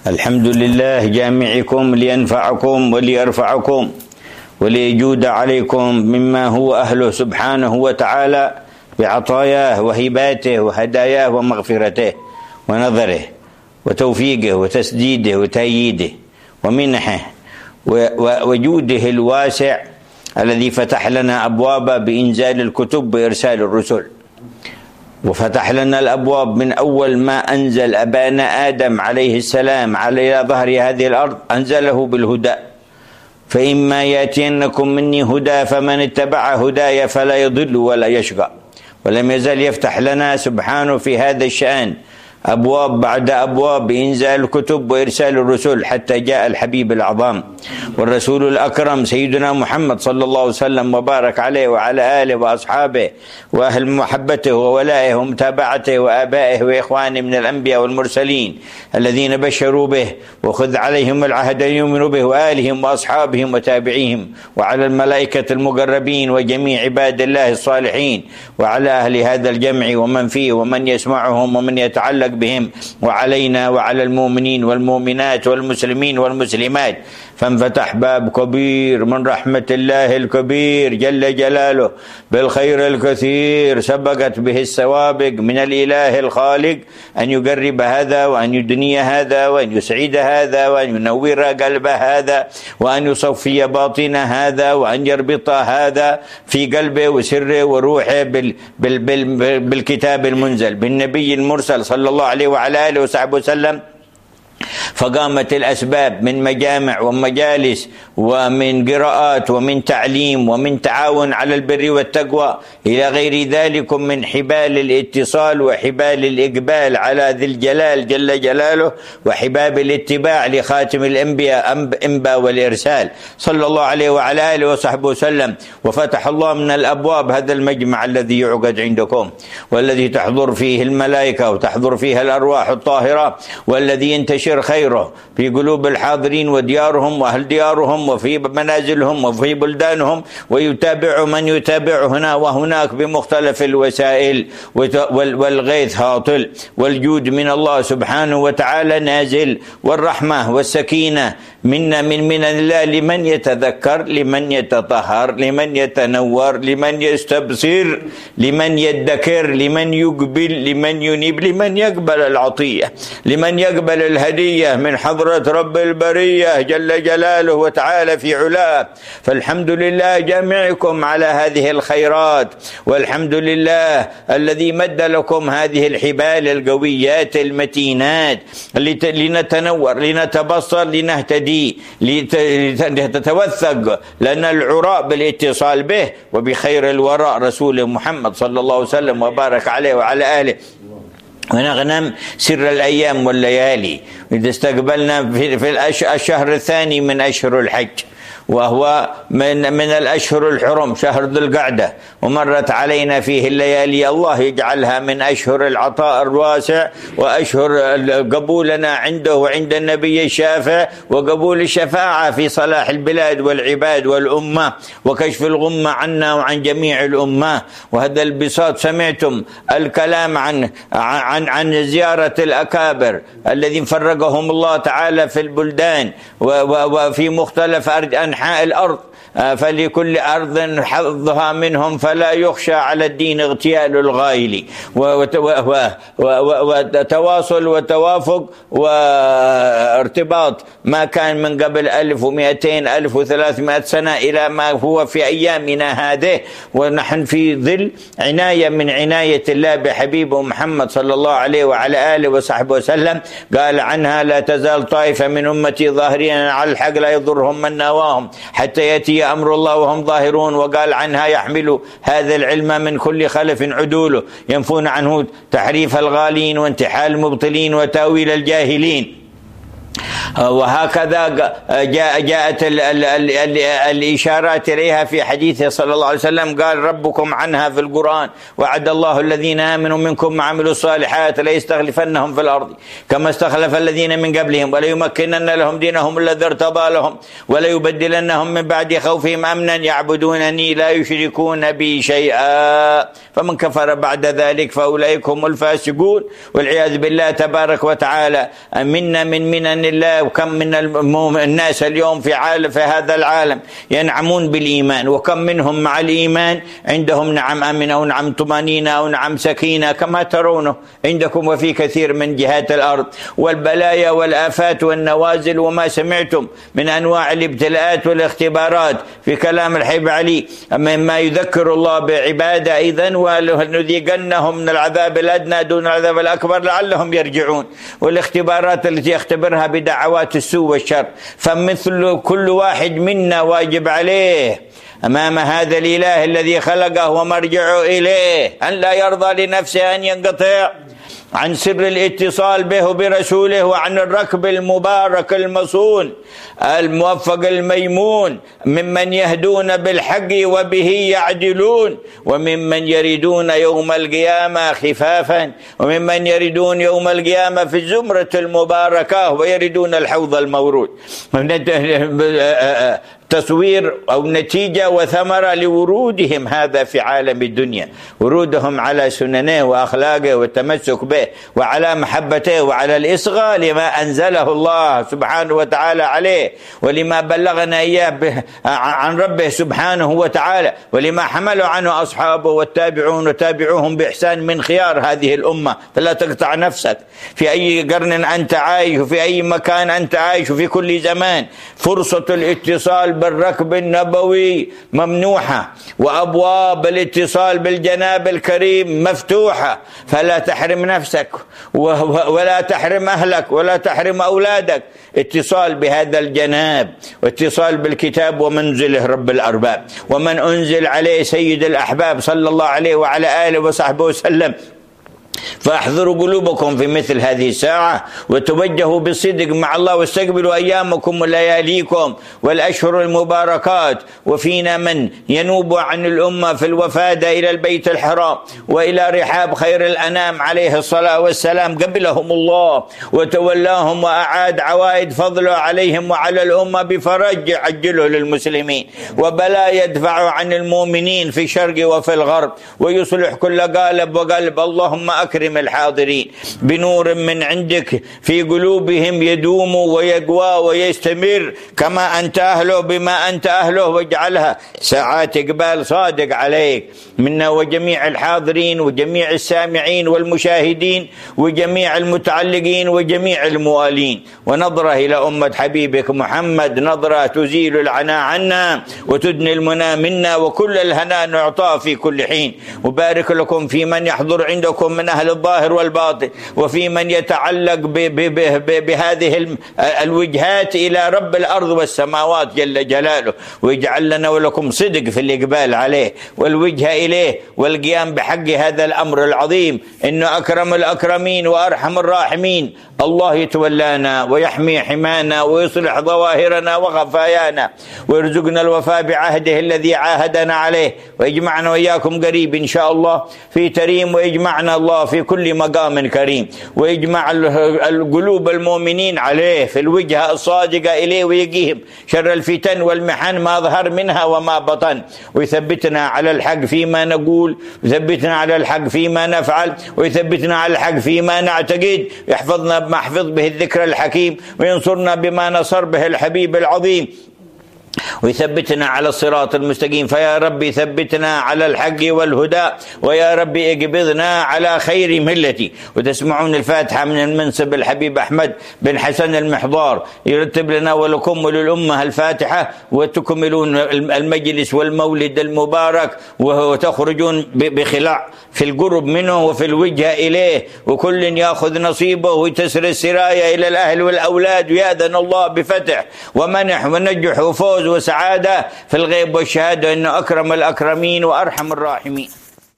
الحمد لله جامعكم لينفعكم وليرفعكم وليجود عليكم مما هو أهله سبحانه وتعالى بعطاياه وهباته وهداياه ومغفرته ونظره وتوفيقه وتسديده وتأييده ومنحه وجوده الواسع الذي فتح لنا أبواب بإنزال الكتب وإرسال الرسل، وفتح لنا الأبواب من أول ما أنزل أبانا آدم عليه السلام على ظهر هذه الأرض أنزله بالهدى، فإما يأتينكم مني هدى فمن اتبع هداي فلا يضل ولا يشقى. ولم يزال يفتح لنا سبحانه في هذا الشأن أبواب بعد أبواب بإنزال الكتب وإرسال الرسل حتى جاء الحبيب الأعظم والرسول الأكرم سيدنا محمد صلى الله عليه وسلم وبارك عليه وعلى آله وأصحابه وأهل محبته وولائه ومتابعته وآبائه وإخوانه من الأنبياء والمرسلين الذين بشروا به وخذ عليهم العهد أن يؤمنوا به وآلهم وأصحابهم وتابعيهم، وعلى الملائكة المقربين وجميع عباد الله الصالحين، وعلى أهل هذا الجمع ومن فيه ومن يسمعهم ومن يتعلق بهم، وعلينا وعلى المؤمنين والمؤمنات والمسلمين والمسلمات. فانفتح باب كبير من رحمة الله الكبير جل جلاله بالخير الكثير سبقت به السوابق من الإله الخالق أن يقرب هذا وأن يدني هذا وأن يسعد هذا وأن ينور قلب هذا وأن يصفي باطن هذا وأن يربط هذا في قلبه وسره وروحه بالكتاب المنزل بالنبي المرسل صلى الله عليه وعلى آله وصحبه وسلم. فقامت الأسباب من مجامع ومجالس ومن قراءات ومن تعليم ومن تعاون على البر والتقوى إلى غير ذلك من حبال الاتصال وحبال الإقبال على ذي الجلال جل جلاله وحباب الاتباع لخاتم الأنبياء أنبا والإرسال صلى الله عليه وعلى آله وصحبه وسلم. وفتح الله من الأبواب هذا المجمع الذي يعقد عندكم والذي تحضر فيه الملائكة وتحضر فيها الأرواح الطاهرة والذي ينتشر خيره في قلوب الحاضرين وديارهم وأهل ديارهم وفي منازلهم وفي بلدانهم، ويتابع من يتابع هنا وهناك بمختلف الوسائل، والغيث هاطل والجود من الله سبحانه وتعالى نازل، والرحمة والسكينة منا من الله لمن يتذكر لمن يتطهر لمن يتنور لمن يستبصر لمن يدكر لمن يقبل لمن ينيب لمن يقبل العطية لمن يقبل الهدية من حضرة رب البرية جل جلاله وتعالى في علاه. فالحمد لله جامعكم على هذه الخيرات، والحمد لله الذي مد لكم هذه الحبال القويات المتينات لنتنور لنتبصر لنهتدي لتتوثق لنا العراء بالاتصال به وبخير الوراء رسول محمد صلى الله عليه وسلم وبارك عليه وعلى آله، ونغنم سر الأيام والليالي. إذا استقبلنا في الشهر الثاني من أشهر الحج، وهو من الأشهر الحرم شهر ذو القعدة، ومرت علينا فيه الليالي، الله يجعلها من أشهر العطاء الواسع وأشهر قبولنا عنده وعند النبي الشافع وقبول الشفاعة في صلاح البلاد والعباد والأمة وكشف الغمة عنا وعن جميع الأمة. وهذا البساط سمعتم الكلام عن زيارة الأكابر الذين فرقهم الله تعالى في البلدان وفي مختلف أنحاء الأرض، فلكل أرض حظها منهم فلا يخشى على الدين اغتيال الغائل، وتواصل وتوافق وارتباط ما كان من قبل 1200 1300 سنة إلى ما هو في أيامنا هذه، ونحن في ظل عناية من عناية الله بحبيبه محمد صلى الله عليه وعلى آله وصحبه وسلم. قال عنها: لا تزال طائفة من أمتي ظاهرين على الحق لا يضرهم من نواهم حتى يأتي أمر الله وهم ظاهرون. وقال عنها: يحمل هذا العلم من كل خلف عدوله ينفون عنه تحريف الغالين وانتحال المبطلين وتأويل الجاهلين. وهكذا جاءت الإشارات إليها في حديثه صلى الله عليه وسلم، قال ربكم عنها في القرآن: وعد الله الذين آمنوا منكم وعملوا الصالحات ليستخلفنهم في الأرض كما استخلف الذين من قبلهم وليمكنن لهم دينهم الذي ارتضى لهم وليبدلنهم من بعد خوفهم أمنا يعبدونني لا يشركون بي شيئا فمن كفر بعد ذلك فأولئك هم الفاسقون. والعياذ بالله تبارك وتعالى. منا من منن الله. وكم من الناس اليوم في هذا العالم ينعمون بالإيمان، وكم منهم مع الإيمان عندهم نعم أمن أو نعم طمأنينة أو نعم سكينة كما ترونه عندكم وفي كثير من جهات الأرض. والبلايا والآفات والنوازل وما سمعتم من أنواع الابتلاءات والاختبارات في كلام الحبيب علي مما يذكر الله بعبادة أيضا، ولنذيقنهم من العذاب الأدنى دون العذاب الأكبر لعلهم يرجعون. والاختبارات التي يختبرها بدعوات السوء والشر، فمثل كل واحد منا واجب عليه أمام هذا الإله الذي خلقه ومرجعه إليه أن لا يرضى لنفسه أن ينقطع عن سر الاتصال به وبرسوله، وعن الركب المبارك المصون الموفق الميمون ممن يهدون بالحق وبه يعدلون، وممن يردون يوم القيامة خفافا، وممن يردون يوم القيامة في الزمرة المباركة ويردون الحوض المورود. تصوير أو نتيجة وثمرة لورودهم هذا في عالم الدنيا، ورودهم على سننه وأخلاقه والتمسك به وعلى محبته وعلى الإصغاء لما أنزله الله سبحانه وتعالى عليه، ولما بلغنا إياه عن ربه سبحانه وتعالى، ولما حملوا عنه أصحابه والتابعون وتابعوهم بإحسان من خيار هذه الأمة. فلا تقطع نفسك في أي قرن أنت عايش وفي أي مكان أنت عايش وفي كل زمان. فرصة الاتصال بالركب النبوي ممنوحة، وأبواب الاتصال بالجناب الكريم مفتوحة، فلا تحرم نفسك ولا تحرم أهلك ولا تحرم أولادك اتصال بهذا الجناب، واتصال بالكتاب ومنزله رب الأرباب، ومن أنزل عليه سيد الأحباب صلى الله عليه وعلى آله وصحبه وسلم. فاحذروا قلوبكم في مثل هذه الساعة وتوجهوا بالصدق مع الله، واستقبلوا أيامكم ولياليكم والأشهر المباركات. وفينا من ينوب عن الأمة في الوفادة إلى البيت الحرام وإلى رحاب خير الأنام عليه الصلاة والسلام، قبلهم الله وتولاهم وأعاد عوائد فضله عليهم وعلى الأمة بفرج يعجله للمسلمين، وبلا يدفع عن المؤمنين في الشرق وفي الغرب، ويصلح كل قالب وقلب. اللهم أكرم الحاضرين بنور من عندك في قلوبهم يدوم ويقوى ويستمر كما أنت أهله بما أنت أهله، واجعلها ساعات إقبال صادق عليك منا وجميع الحاضرين وجميع السامعين والمشاهدين وجميع المتعلقين وجميع الموالين. ونظرة إلى أمة حبيبك محمد نظرة تزيل العناء عنا وتدني المنى منا، وكل الهناء نعطاه في كل حين. وبارك لكم في من يحضر عندكم من أهل الظاهر والباطن، وفي من يتعلق بهذه الوجهات إلى رب الأرض والسماوات جل جلاله، ويجعل لنا ولكم صدق في الإقبال عليه والوجه إليه والقيام بحق هذا الأمر العظيم، إنه أكرم الأكرمين وأرحم الراحمين. الله يتولانا ويحمي حمانا ويصلح ظواهرنا وخفايانا، ويرزقنا الوفاء بعهده الذي عاهدنا عليه، ويجمعنا وإياكم قريب إن شاء الله في تريم، ويجمعنا الله في كل مقام كريم، ويجمع القلوب المؤمنين عليه في الوجهة الصادقة إليه، ويقيهم شر الفتن والمحن ما ظهر منها وما بطن، ويثبتنا على الحق فيما نقول، ويثبتنا على الحق فيما نفعل، ويثبتنا على الحق فيما نعتقد، يحفظنا بما حفظ به الذكر الحكيم، وينصرنا بما نصر به الحبيب العظيم، ويثبتنا على الصراط المستقيم. فيا ربي ثبتنا على الحق والهدى، ويا ربي اقبضنا على خير ملتي. وتسمعون الفاتحة من المنسب الحبيب أحمد بن حسن المحضار، يرتب لنا ولكم وللأمة الفاتحة، وتكملون المجلس والمولد المبارك، وتخرجون بخلاع في القرب منه وفي الوجه إليه، وكل يأخذ نصيبه ويتسر السراية إلى الأهل والأولاد، ويأذن الله بفتح ومنح ونجح وفوز وسعادة في الغيب والشهادة، إنه أكرم الأكرمين وأرحم الراحمين.